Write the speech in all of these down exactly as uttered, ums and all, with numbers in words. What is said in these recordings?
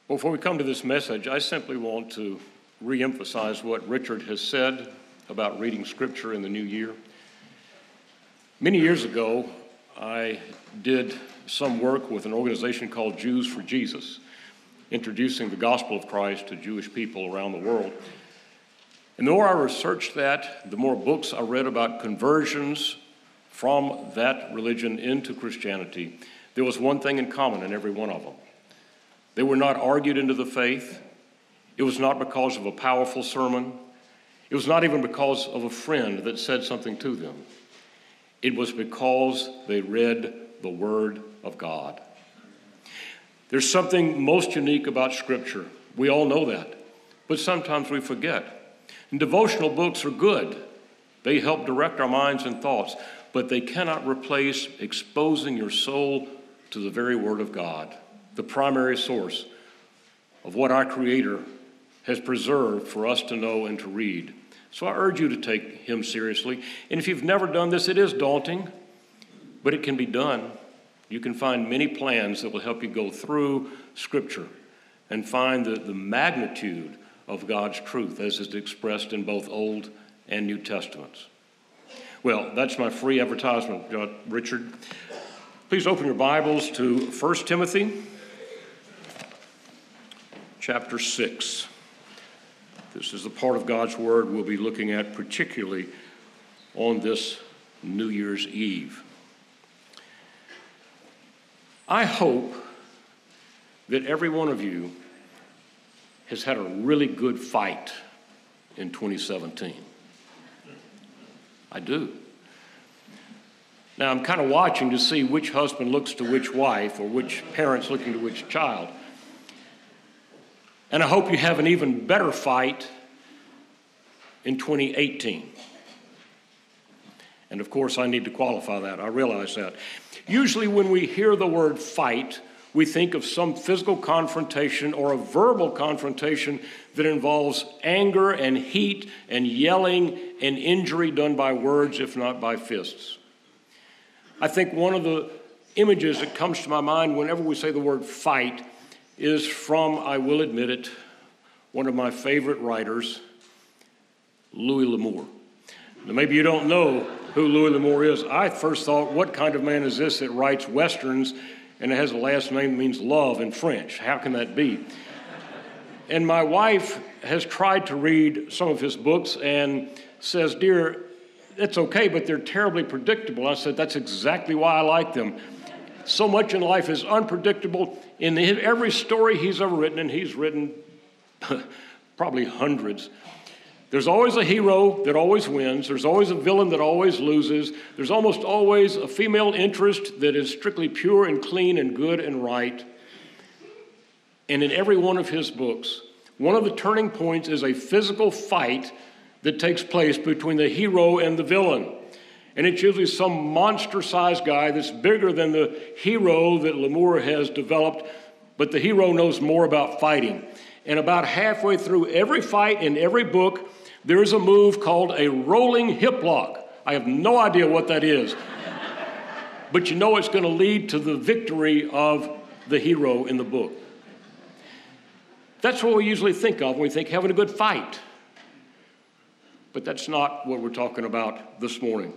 Before we come to this message, I simply want to reemphasize what Richard has said about reading Scripture in the new year. Many years ago, I did some work with an organization called Jews for Jesus, introducing the gospel of Christ to Jewish people around the world. And the more I researched that, the more books I read about conversions from that religion into Christianity, there was one thing in common in every one of them. They were not argued into the faith. It was not because of a powerful sermon. It was not even because of a friend that said something to them. It was because they read the Word of God. There's something most unique about Scripture. We all know that, but sometimes we forget. And devotional books are good. They help direct our minds and thoughts, but they cannot replace exposing your soul to the very Word of God, the primary source of what our Creator has preserved for us to know and to read. So I urge you to take Him seriously. And if you've never done this, it is daunting, but it can be done. You can find many plans that will help you go through Scripture and find the, the magnitude of God's truth as is expressed in both Old and New Testaments. Well, that's my free advertisement, Richard. Please open your Bibles to First Timothy chapter six. This is the part of God's Word we'll be looking at particularly on this New Year's Eve. I hope that every one of you has had a really good fight in twenty seventeen. I do. Now, I'm kind of watching to see which husband looks to which wife or which parent's looking to which child. And I hope you have an even better fight in twenty eighteen. And of course, I need to qualify that. I realize that. Usually when we hear the word fight, we think of some physical confrontation or a verbal confrontation that involves anger and heat and yelling and injury done by words, if not by fists. I think one of the images that comes to my mind whenever we say the word fight is from, I will admit it, one of my favorite writers, Louis L'Amour. Now, maybe you don't know who Louis L'Amour is. I first thought, what kind of man is this that writes Westerns and it has a last name that means love in French? How can that be? And my wife has tried to read some of his books and says, dear, it's okay, but they're terribly predictable. I said, that's exactly why I like them. So much in life is unpredictable. In every story he's ever written, and he's written probably hundreds, there's always a hero that always wins. There's always a villain that always loses. There's almost always a female interest that is strictly pure and clean and good and right. And in every one of his books, one of the turning points is a physical fight that takes place between the hero and the villain. And it's usually some monster-sized guy that's bigger than the hero that L'Amour has developed, but the hero knows more about fighting. And about halfway through every fight in every book, there is a move called a rolling hip lock. I have no idea what that is. But you know it's going to lead to the victory of the hero in the book. That's what we usually think of when we think having a good fight. But that's not what we're talking about this morning.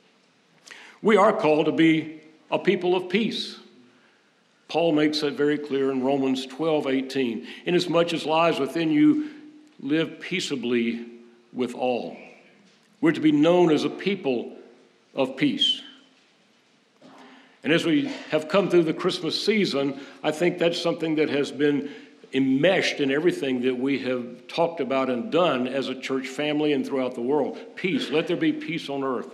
We are called to be a people of peace. Paul makes that very clear in Romans twelve eighteen. Inasmuch as lies within you, live peaceably with all. We're to be known as a people of peace. And as we have come through the Christmas season, I think that's something that has been enmeshed in everything that we have talked about and done as a church family and throughout the world. Peace. Let there be peace on earth.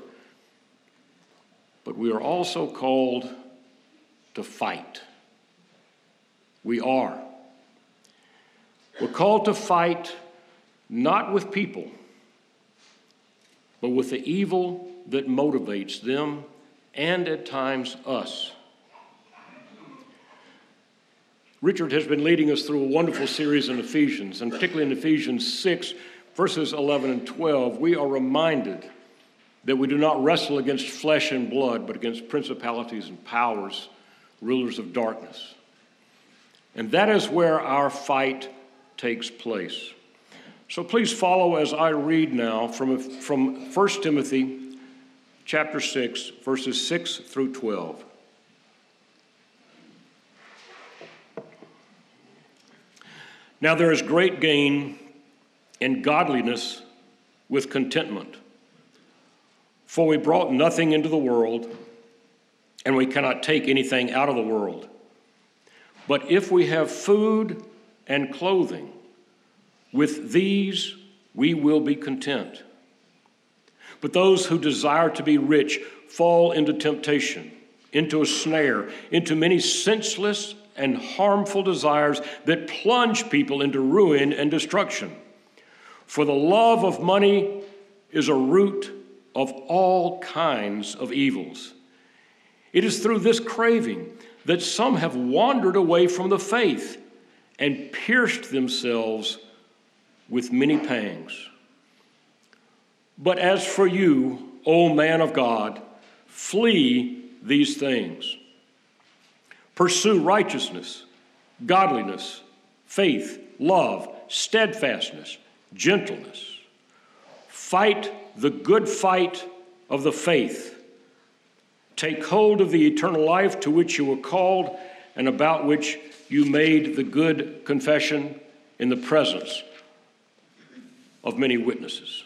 But we are also called to fight. We are. We're called to fight not with people, but with the evil that motivates them and at times us. Richard has been leading us through a wonderful series in Ephesians, and particularly in Ephesians six, verses eleven and twelve, we are reminded that we do not wrestle against flesh and blood, but against principalities and powers, rulers of darkness. And that is where our fight takes place. So please follow as I read now from, from First Timothy chapter six, verses six through twelve. Now there is great gain in godliness with contentment. For we brought nothing into the world, and we cannot take anything out of the world. But if we have food and clothing, with these we will be content. But those who desire to be rich fall into temptation, into a snare, into many senseless and harmful desires that plunge people into ruin and destruction. For the love of money is a root of all kinds of evils. It is through this craving that some have wandered away from the faith and pierced themselves with many pangs. But as for you, O man of God, flee these things. Pursue righteousness, godliness, faith, love, steadfastness, gentleness. Fight the good fight of the faith. Take hold of the eternal life to which you were called and about which you made the good confession in the presence of many witnesses.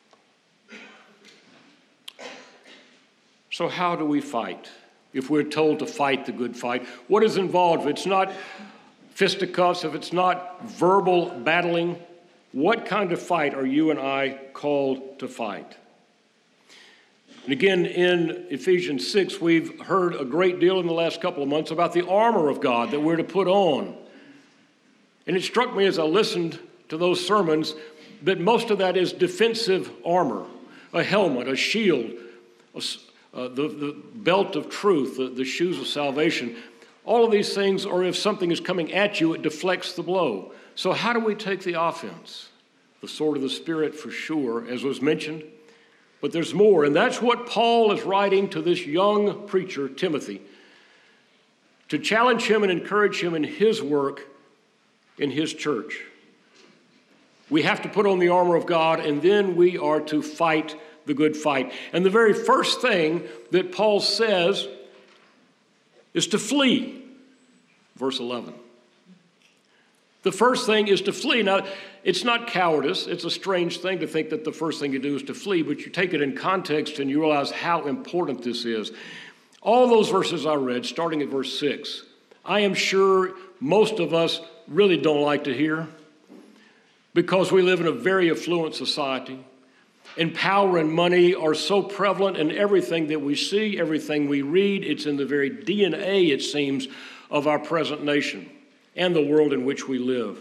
So how do we fight? If we're told to fight the good fight, what is involved? If it's not fisticuffs, if it's not verbal battling, what kind of fight are you and I called to fight? And again, in Ephesians six, we've heard a great deal in the last couple of months about the armor of God that we're to put on. And it struck me as I listened to those sermons that most of that is defensive armor, a helmet, a shield, a Uh, the, the belt of truth, the, the shoes of salvation. All of these things, or if something is coming at you, it deflects the blow. So how do we take the offense? The sword of the Spirit for sure, as was mentioned. But there's more, and that's what Paul is writing to this young preacher, Timothy, to challenge him and encourage him in his work in his church. We have to put on the armor of God, and then we are to fight the good fight. And the very first thing that Paul says is to flee. Verse eleven. The first thing is to flee. Now, it's not cowardice. It's a strange thing to think that the first thing you do is to flee, but you take it in context and you realize how important this is. All those verses I read, starting at verse six, I am sure most of us really don't like to hear because we live in a very affluent society. And power and money are so prevalent in everything that we see, everything we read. It's in the very D N A, it seems, of our present nation and the world in which we live.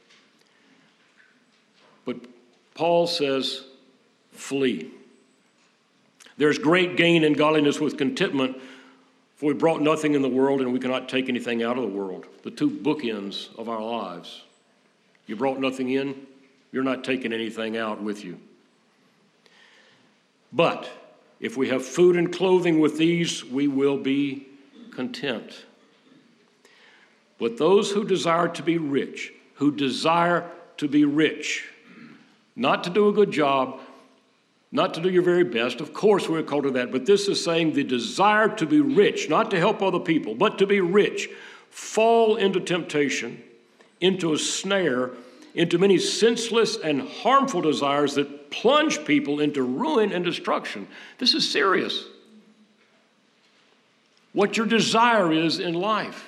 But Paul says, flee. There's great gain in godliness with contentment, for we brought nothing in the world and we cannot take anything out of the world. The two bookends of our lives. You brought nothing in, you're not taking anything out with you. But if we have food and clothing with these, we will be content. But those who desire to be rich, who desire to be rich, not to do a good job, not to do your very best, of course we're called to that, but this is saying the desire to be rich, not to help other people, but to be rich, fall into temptation, into a snare, into many senseless and harmful desires that plunge people into ruin and destruction. This is serious. What your desire is in life.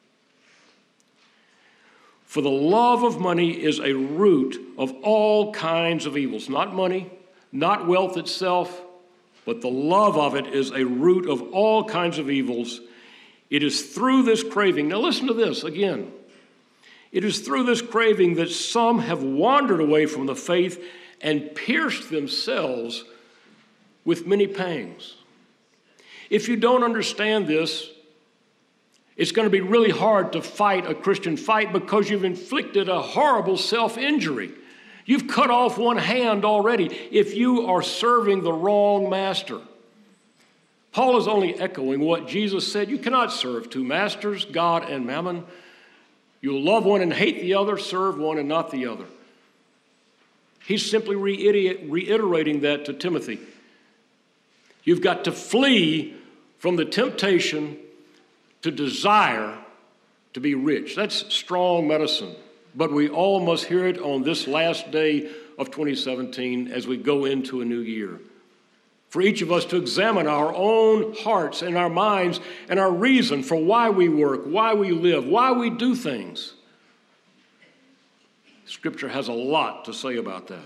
For the love of money is a root of all kinds of evils. Not money, not wealth itself, but the love of it is a root of all kinds of evils. It is through this craving. Now listen to this again. It is through this craving that some have wandered away from the faith and pierced themselves with many pangs. If you don't understand this, it's going to be really hard to fight a Christian fight because you've inflicted a horrible self-injury. You've cut off one hand already if you are serving the wrong master. Paul is only echoing what Jesus said. You cannot serve two masters, God and mammon. You'll love one and hate the other, serve one and not the other. He's simply reiterating that to Timothy. You've got to flee from the temptation to desire to be rich. That's strong medicine, but we all must hear it on this last day of twenty seventeen as we go into a new year. For each of us to examine our own hearts and our minds and our reason for why we work, why we live, why we do things. Scripture has a lot to say about that.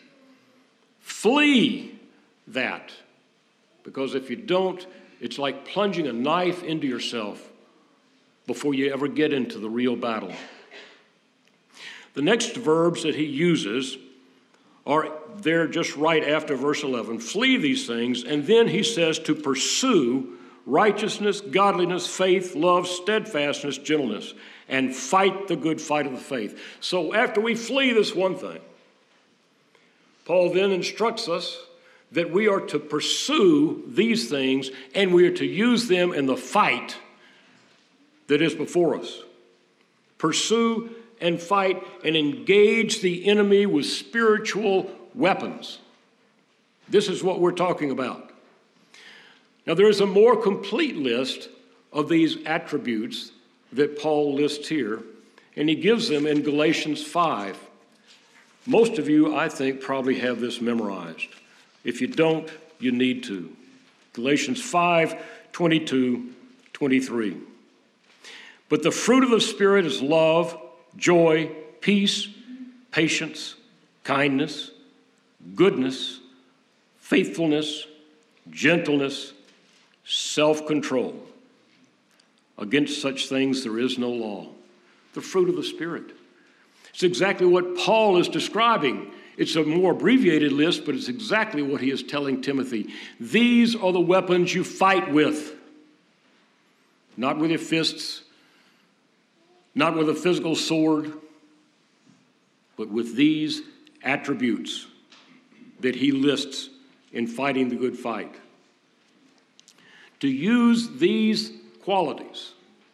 Flee that, because if you don't, it's like plunging a knife into yourself before you ever get into the real battle. The next verbs that he uses are there just right after verse eleven. Flee these things, and then he says to pursue righteousness, godliness, faith, love, steadfastness, gentleness, and fight the good fight of the faith. So after we flee this one thing, Paul then instructs us that we are to pursue these things and we are to use them in the fight that is before us. Pursue and fight and engage the enemy with spiritual weapons. This is what we're talking about. Now, there is a more complete list of these attributes that Paul lists here, and he gives them in Galatians five. Most of you, I think, probably have this memorized. If you don't, you need to. Galatians five, twenty-two, twenty-three. But the fruit of the Spirit is love, joy, peace, patience, kindness, goodness, faithfulness, gentleness, self-control. Against such things there is no law. The fruit of the Spirit. It's exactly what Paul is describing. It's a more abbreviated list, but it's exactly what he is telling Timothy. These are the weapons you fight with. Not with your fists, not with a physical sword, but with these attributes that he lists in fighting the good fight. To use these qualities,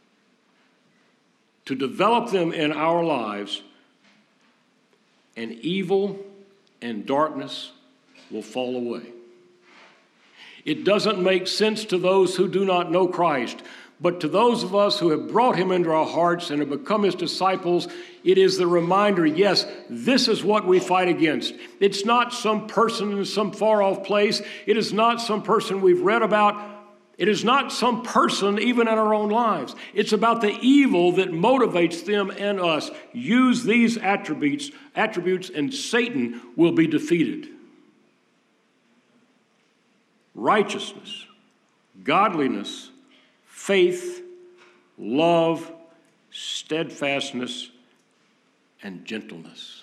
to develop them in our lives, and evil and darkness will fall away. It doesn't make sense to those who do not know Christ, but to those of us who have brought him into our hearts and have become his disciples, it is the reminder, yes, this is what we fight against. It's not some person in some far-off place. It is not some person we've read about. It is not some person even in our own lives. It's about the evil that motivates them and us. Use these attributes, attributes, and Satan will be defeated. Righteousness, godliness, faith, love, steadfastness, and gentleness.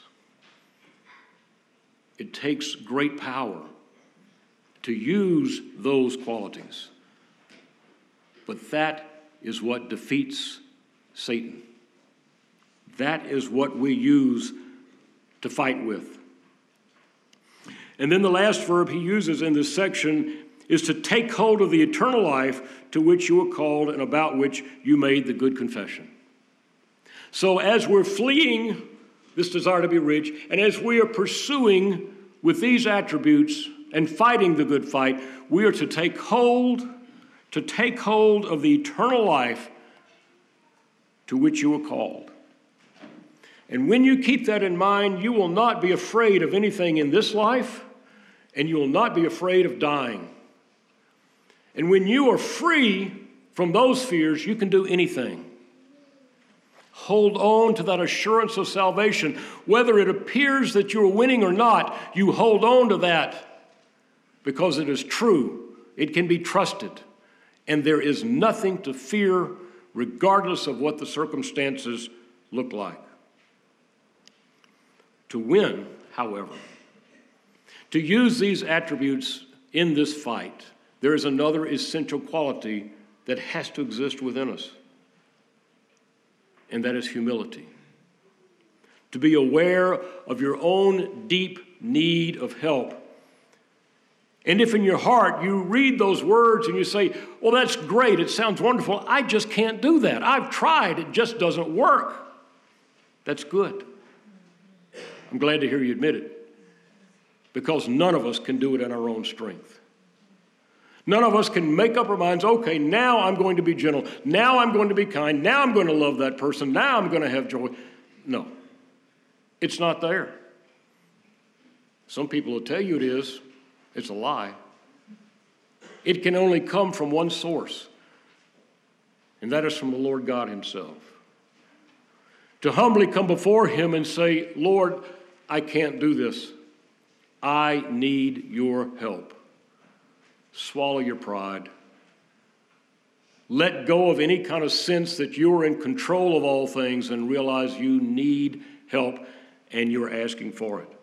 It takes great power to use those qualities. But that is what defeats Satan. That is what we use to fight with. And then the last verb he uses in this section is to take hold of the eternal life to which you were called and about which you made the good confession. So as we're fleeing this desire to be rich, and as we are pursuing with these attributes and fighting the good fight, we are to take hold to take hold of the eternal life to which you were called. And when you keep that in mind, you will not be afraid of anything in this life, and you will not be afraid of dying. And when you are free from those fears, you can do anything. Hold on to that assurance of salvation. Whether it appears that you're winning or not, you hold on to that because it is true. It can be trusted. And there is nothing to fear regardless of what the circumstances look like. To win, however, to use these attributes in this fight, there is another essential quality that has to exist within us, and that is humility. To be aware of your own deep need of help. And if in your heart you read those words and you say, well, that's great, it sounds wonderful, I just can't do that. I've tried, it just doesn't work. That's good. I'm glad to hear you admit it, because none of us can do it in our own strength. None of us can make up our minds, okay, now I'm going to be gentle. Now I'm going to be kind. Now I'm going to love that person. Now I'm going to have joy. No, it's not there. Some people will tell you it is. It's a lie. It can only come from one source, and that is from the Lord God himself. To humbly come before him and say, Lord, I can't do this. I need your help. Swallow your pride. Let go of any kind of sense that you're in control of all things and realize you need help and you're asking for it.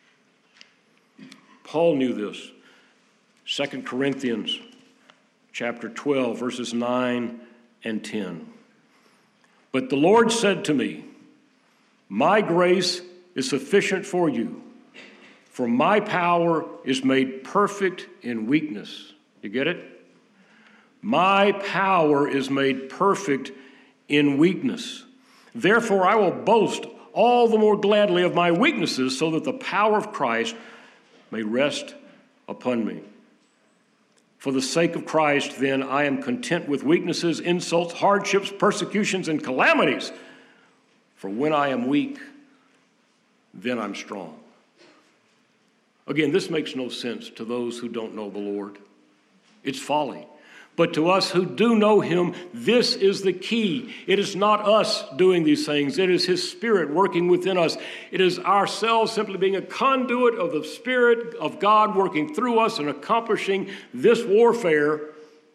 Paul knew this. Second Corinthians chapter twelve, verses nine and ten. But the Lord said to me, my grace is sufficient for you, for my power is made perfect in weakness. You get it? My power is made perfect in weakness. Therefore, I will boast all the more gladly of my weaknesses, so that the power of Christ may rest upon me. For the sake of Christ, then, I am content with weaknesses, insults, hardships, persecutions, and calamities. For when I am weak, then I'm strong. Again, this makes no sense to those who don't know the Lord. It's folly. But to us who do know him, this is the key. It is not us doing these things. It is his Spirit working within us. It is ourselves simply being a conduit of the Spirit of God working through us and accomplishing this warfare.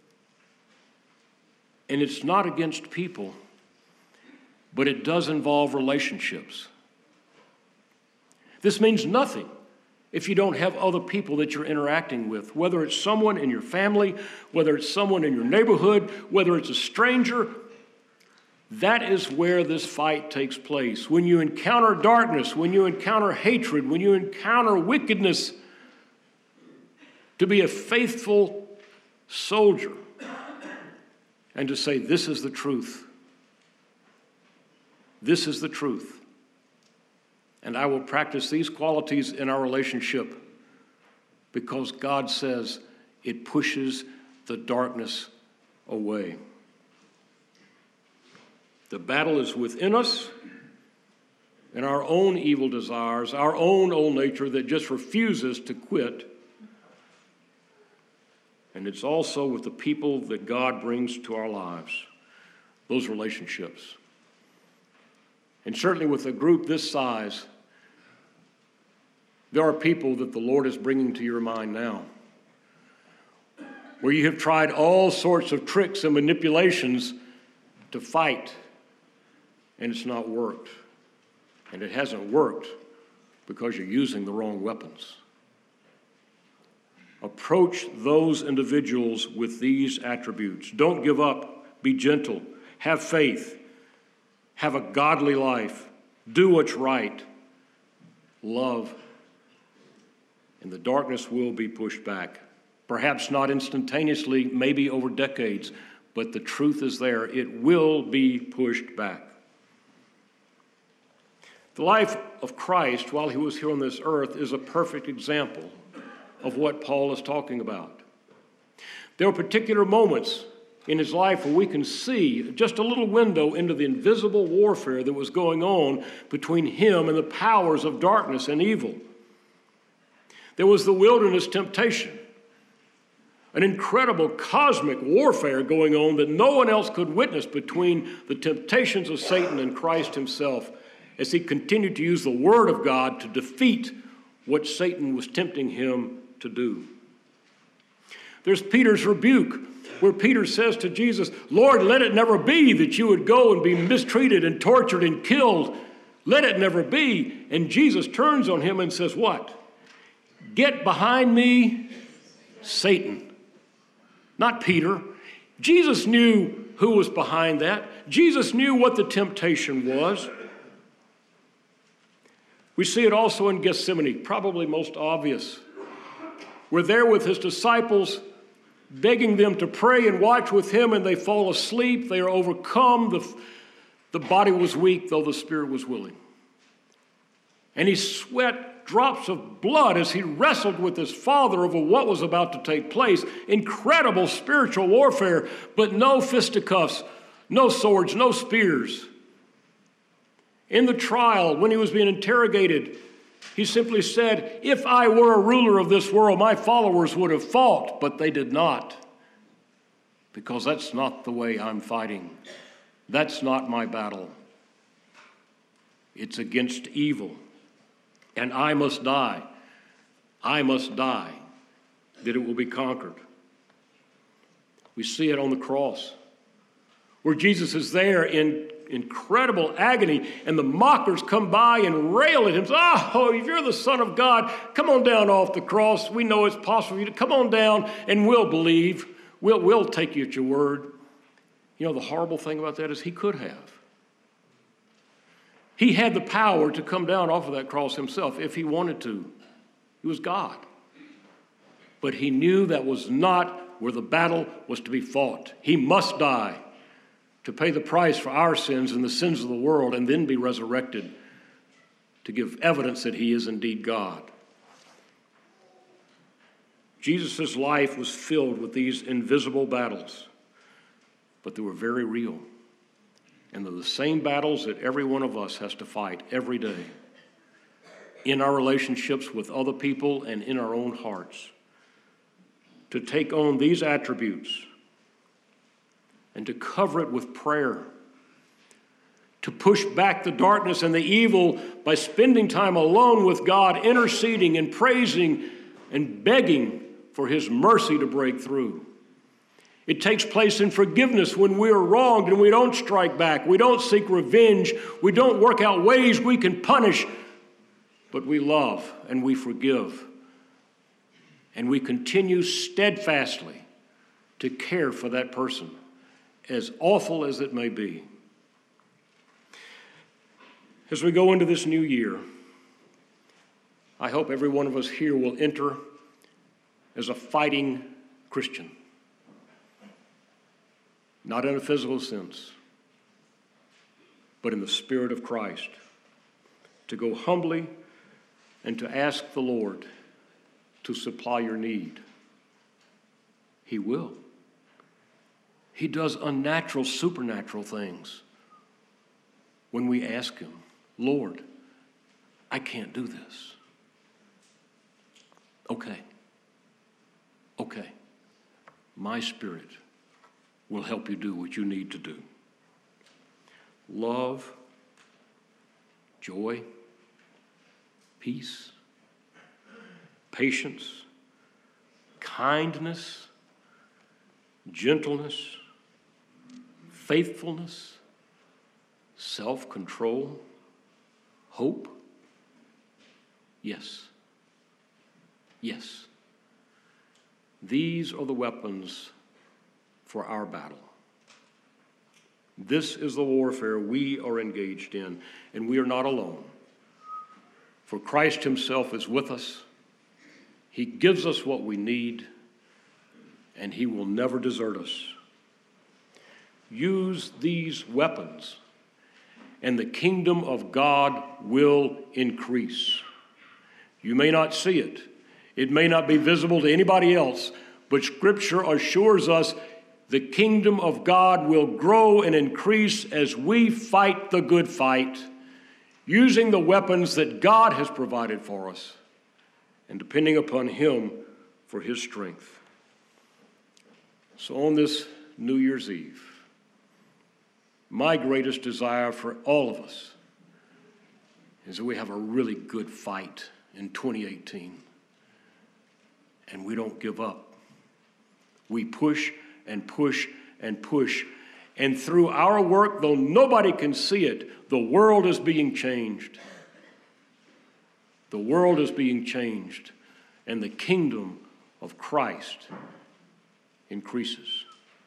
And it's not against people, but it does involve relationships. This means nothing if you don't have other people that you're interacting with, whether it's someone in your family, whether it's someone in your neighborhood, whether it's a stranger. That is where this fight takes place. When you encounter darkness, when you encounter hatred, when you encounter wickedness, to be a faithful soldier and to say, this is the truth. This is the truth. And I will practice these qualities in our relationship because God says it pushes the darkness away. The battle is within us and our own evil desires, our own old nature that just refuses to quit. And it's also with the people that God brings to our lives, those relationships. And certainly with a group this size, there are people that the Lord is bringing to your mind now, where you have tried all sorts of tricks and manipulations to fight, and it's not worked. And it hasn't worked because you're using the wrong weapons. Approach those individuals with these attributes. Don't give up. Be gentle. Have faith. Have a godly life. Do what's right. Love. And the darkness will be pushed back. Perhaps not instantaneously, maybe over decades, but the truth is there. It will be pushed back. The life of Christ while he was here on this earth is a perfect example of what Paul is talking about. There are particular moments in his life where we can see just a little window into the invisible warfare that was going on between him and the powers of darkness and evil. There was the wilderness temptation, an incredible cosmic warfare going on that no one else could witness between the temptations of Satan and Christ himself as he continued to use the Word of God to defeat what Satan was tempting him to do. There's Peter's rebuke, where Peter says to Jesus, Lord, let it never be that you would go and be mistreated and tortured and killed. Let it never be. And Jesus turns on him and says, what? Get behind me, Satan. Not Peter. Jesus knew who was behind that. Jesus knew what the temptation was. We see it also in Gethsemane, probably most obvious. We're there with his disciples, begging them to pray and watch with him, and they fall asleep. They are overcome. The, The body was weak, though the spirit was willing. And he sweat drops of blood as he wrestled with his father over what was about to take place. Incredible spiritual warfare, but no fisticuffs, no swords, no spears. In the trial, when he was being interrogated, he simply said, "If I were a ruler of this world, my followers would have fought," but they did not. Because that's not the way I'm fighting. That's not my battle. It's against evil. And I must die. I must die, that it will be conquered. We see it on the cross, where Jesus is there in incredible agony, and the mockers come by and rail at him. "Oh, if you're the Son of God, come on down off the cross. We know it's possible for you to come on down, and we'll believe. We'll, we'll take you at your word." You know, the horrible thing about that is he could have. He had the power to come down off of that cross himself if he wanted to. He was God. But he knew that was not where the battle was to be fought. He must die to pay the price for our sins and the sins of the world, and then be resurrected to give evidence that he is indeed God. Jesus' life was filled with these invisible battles, but they were very real. And they're the same battles that every one of us has to fight every day in our relationships with other people and in our own hearts. To take on these attributes and to cover it with prayer. To push back the darkness and the evil by spending time alone with God, interceding and praising and begging for his mercy to break through. It takes place in forgiveness when we are wronged and we don't strike back. We don't seek revenge. We don't work out ways we can punish, but we love and we forgive. And we continue steadfastly to care for that person, as awful as it may be. As we go into this new year, I hope every one of us here will enter as a fighting Christian. Not in a physical sense, but in the Spirit of Christ. To go humbly and to ask the Lord to supply your need. He will. He does unnatural, supernatural things when we ask him, "Lord, I can't do this." Okay. Okay. My Spirit will help you do what you need to do. Love, joy, peace, patience, kindness, gentleness, faithfulness, self-control, hope. Yes. Yes. These are the weapons for our battle. This is the warfare we are engaged in, and we are not alone. For Christ himself is with us. He gives us what we need, and he will never desert us. Use these weapons, and the kingdom of God will increase. You may not see it. It may not be visible to anybody else, but Scripture assures us the kingdom of God will grow and increase as we fight the good fight, using the weapons that God has provided for us and depending upon him for his strength. So on this New Year's Eve, my greatest desire for all of us is that we have a really good fight in twenty eighteen, and we don't give up. We push and push and push. And through our work, though nobody can see it, the world is being changed. The world is being changed, and the kingdom of Christ increases.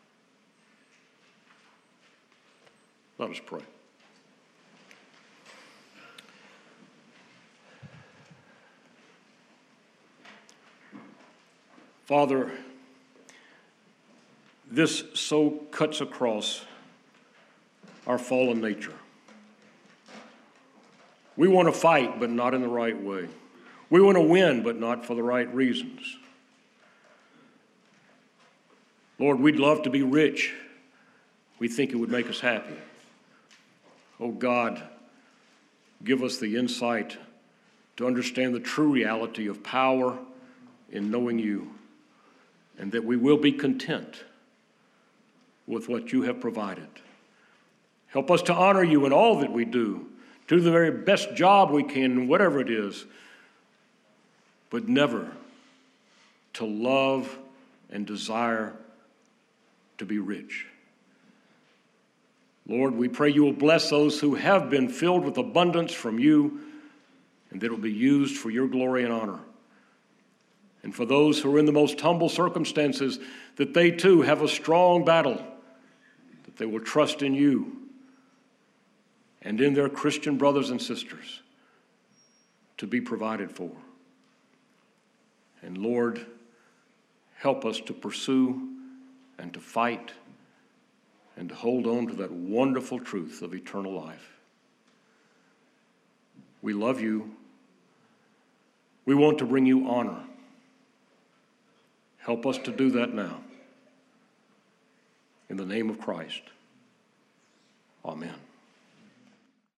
Let us pray. Father, this so cuts across our fallen nature. We want to fight, but not in the right way. We want to win, but not for the right reasons. Lord, we'd love to be rich. We think it would make us happy. Oh God, give us the insight to understand the true reality of power in knowing you, and that we will be content with what you have provided. Help us to honor you in all that we do, do the very best job we can, whatever it is, but never to love and desire to be rich. Lord, we pray you will bless those who have been filled with abundance from you, and that it will be used for your glory and honor. And for those who are in the most humble circumstances, that they too have a strong battle, that they will trust in you and in their Christian brothers and sisters to be provided for. And Lord, help us to pursue and to fight and to hold on to that wonderful truth of eternal life. We love you. We want to bring you honor. Help us to do that now. In the name of Christ, amen.